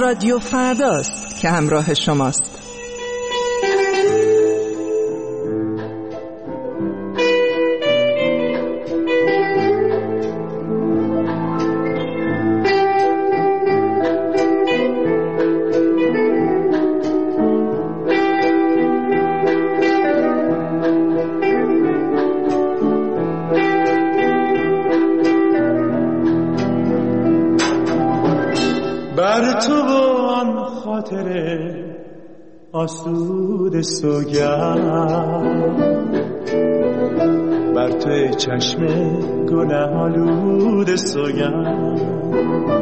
رادیو فرداست که همراه شماست. بر تو آن خاطر آسود سوگند، بر توی چشم گناه آلود سوگند،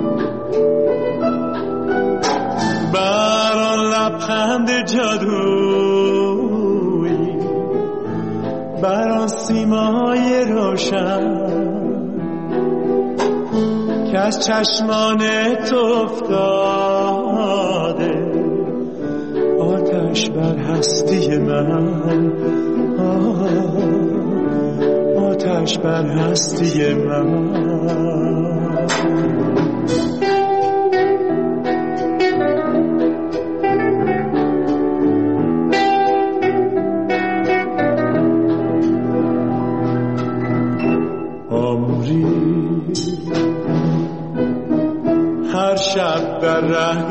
بر آن لبخند جادویی، بر آن سیمای روشن که از چشمان تو افتاده، آتش بر هستی من، آتش بر هستی من. هر شب در ره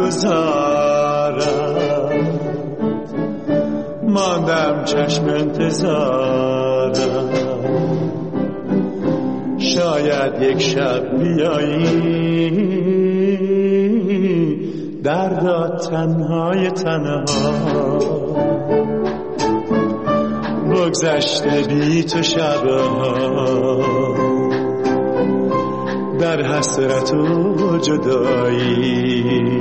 گذارم، ماندم چشم انتظارم، شاید یک شب بیایی دردا تنهای تنها، بگذشته بی تو شبها در حسرت و جدایی.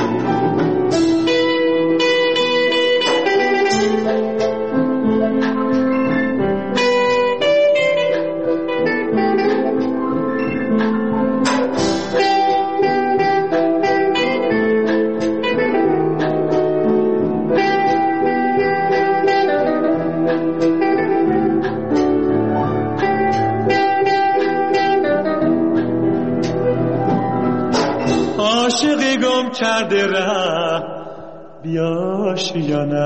عاشقی گم کرده ره بیاش یا نه،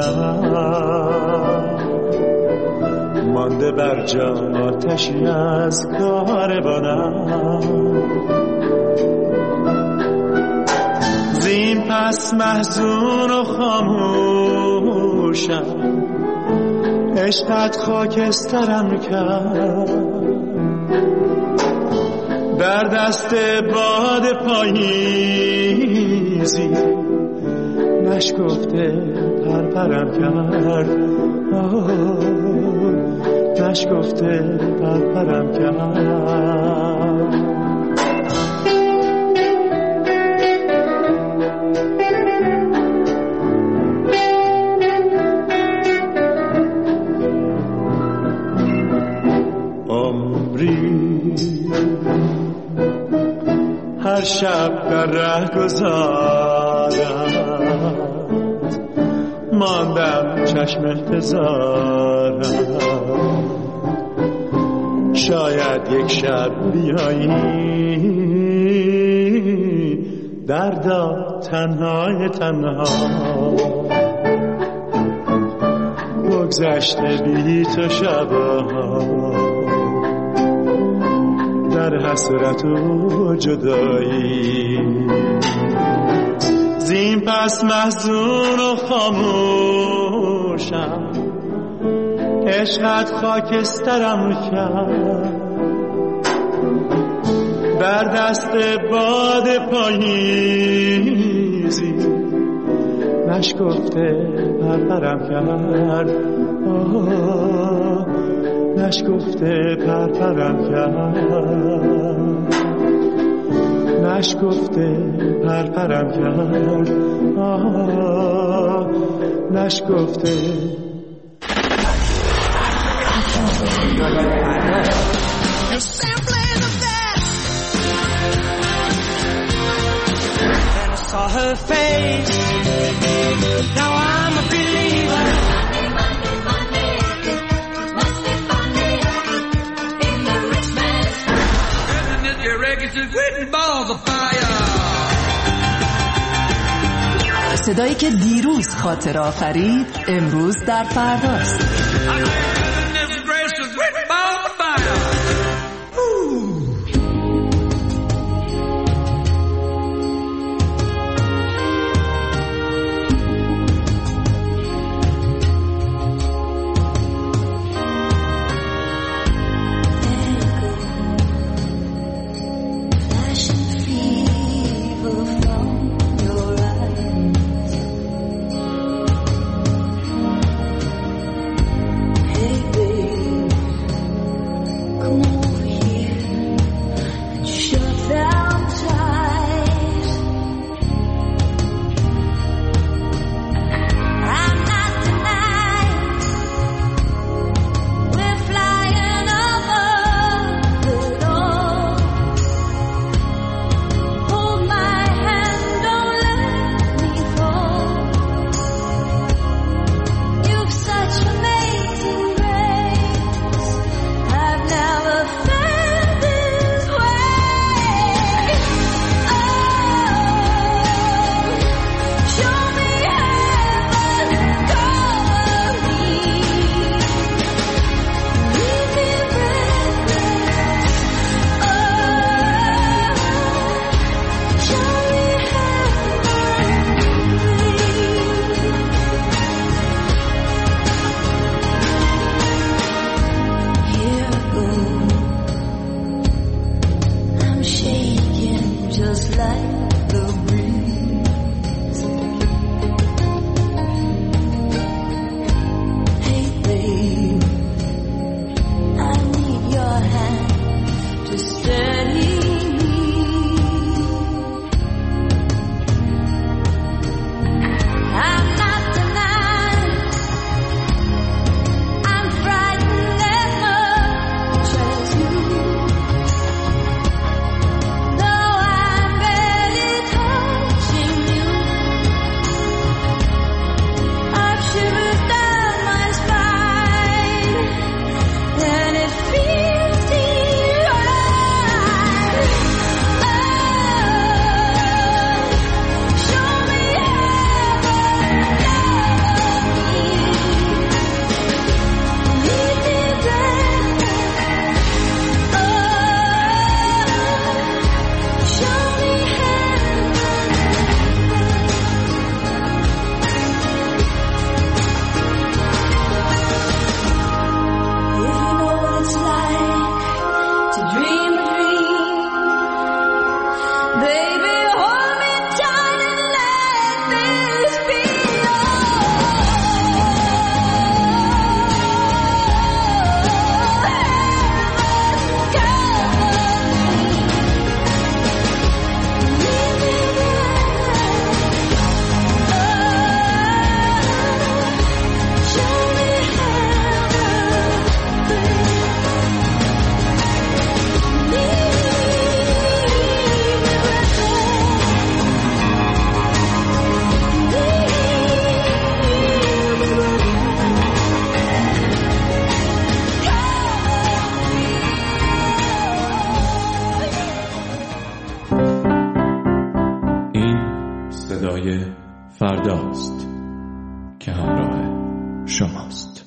مانده بر جا آتشی از کاروانم، زین پس محزون و خاموشم، عشقت خاکسترم کرد، در دست باد پاییزی نشکفته پرپرم کرد، نشکفته پرپرم کرد. هر شب در ره گذارم، ماندم چشم انتظارم، شاید یک شب بیایی دردا تنهای تنها، بگذشته بی تو شبها در حسرت و جدایی. زین پس محزون و خاموشم، عشقت خاکسترم کرد، در دست باد پاییزی نشکفته پرپرم کرد، نشکفته پرپرم کرد، نشکفته پرپرم کرد، نشکفته. You're simply the best. Then I saw her face. Now I'm a believer. Written balls of fire. صدایی که دیروز خاطره آفرید امروز در فرداست. فرداست که همراه شماست.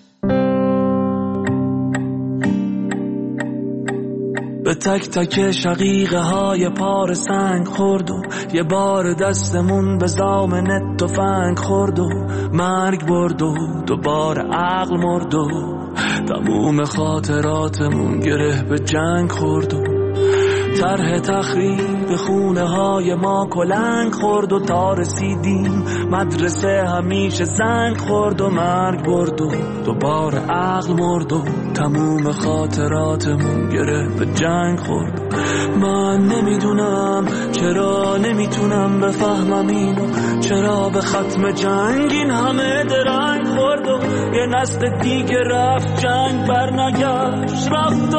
به تک تک شقیقه های پار سنگ خورد و یه بار دستمون به زامن تفنگ خورد و مرگ برد و دوباره عقل مرد و تموم خاطراتمون گره به جنگ خورد و طرح تخریب خونه های ما کلنگ خورد و تا رسیدیم مدرسه همیشه زنگ خورد و مرگ برد و دوباره عقل مرد و تموم خاطراتمون گره به جنگ خورد. من نمیدونم چرا نمیتونم بفهمم اینو، چرا به ختم جنگ این همه درنگ خورد و یه نسل دیگه رفت جنگ برنگشت، رفت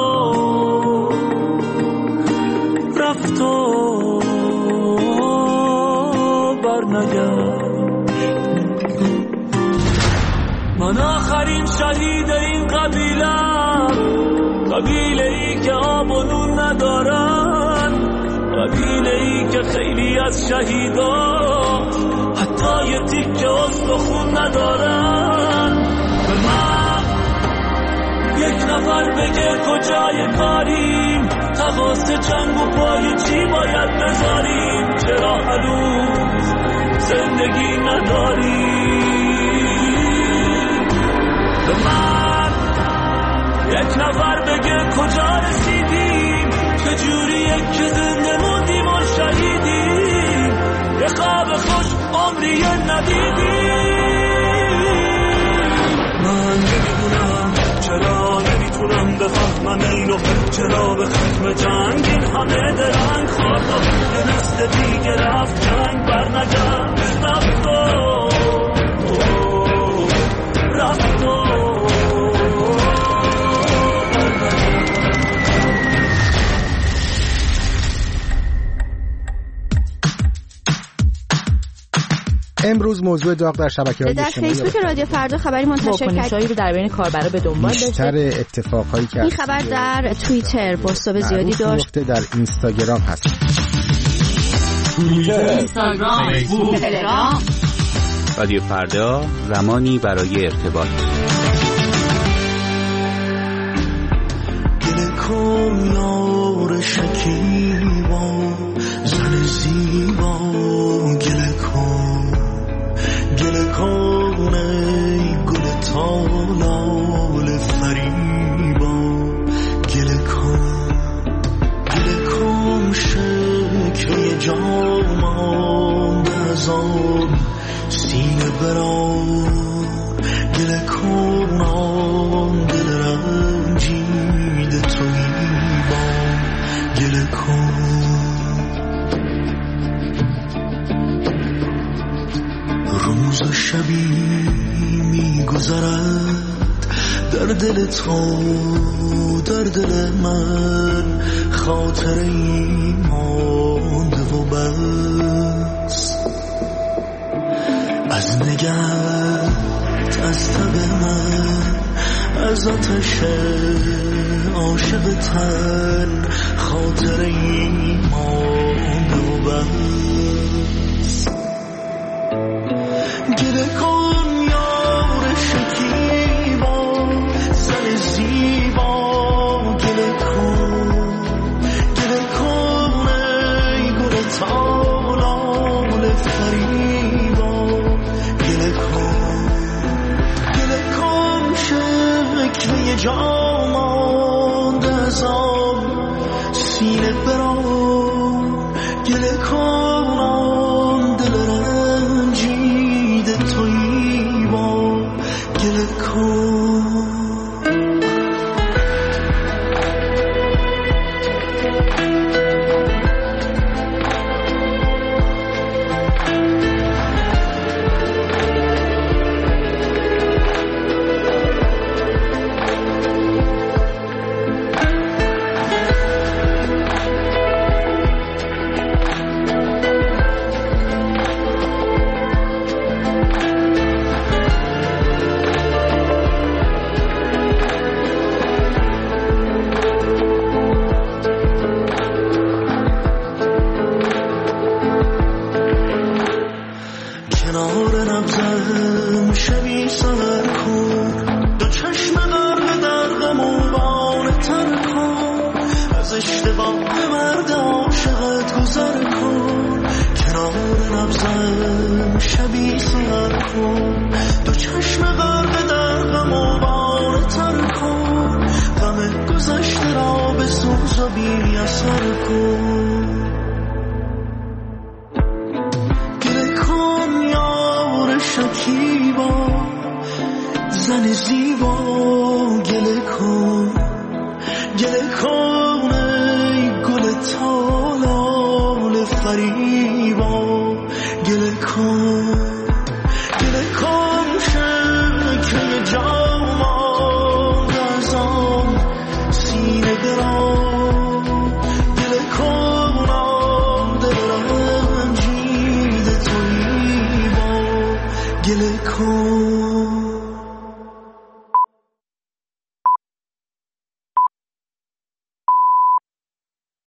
و برنگشت. من آخرین شهید این قبیله‌ام، قبیله ای که آب و نون ندارن، قبیله ای که خیلی از شهیدا حتی های تیکه استخون ندارن. به من یک نفر بگه کجای کاریم، تقاص جنگ و پای چی باید بذاریم، چرا هنوز زندگی نداریم. به من یک نفر بگه کجا رسیدیم، چجوریه که زنده موندیم و شهیدیم، یه خواب خوش عمریه ندیدیم. من نمیدونم چرا نمیتونم بفهمم اینو، چرا به ختم جنگ این همه درنگ خورد و یه نسل دیگه رفت جنگ برنگرد، رفت امروز موضوع داغ در شبکه‌های اجتماعی در فیسبوک رادیو فردا خبری منتشر کرد رو در بین کاربرا به دنبال داشته. بیشتر اتفاقایی که این خبر در توییتر پست‌های زیادی داشت، در اینستاگرام هست. اینستاگرام، فیسبوک، تلگرام. رادیو فردا، زمانی برای ارتباط. گله کن یار شکیبا، زن زیبا، گله کن، گله کن ای گل تالال فریبا، گله کن، گله کن شکل جامان دزان سینه بران، گله کن آن دل رنجید تویبا، گله کن. روز و شبی میگذرد در دل تو، در دل من خاطری مانده و بس، از نگهت، از تب من، از آتش عاشق تن خاطری مانده و بس. گله کن یار شکیبا، زن زیبا، گله کن، گله کن ای گل تالال فریبا، گله کن، گله کن شکل جامان دزان سینه بران، گله کن آن دل رنجید تویبا، گله کن. زن زیبا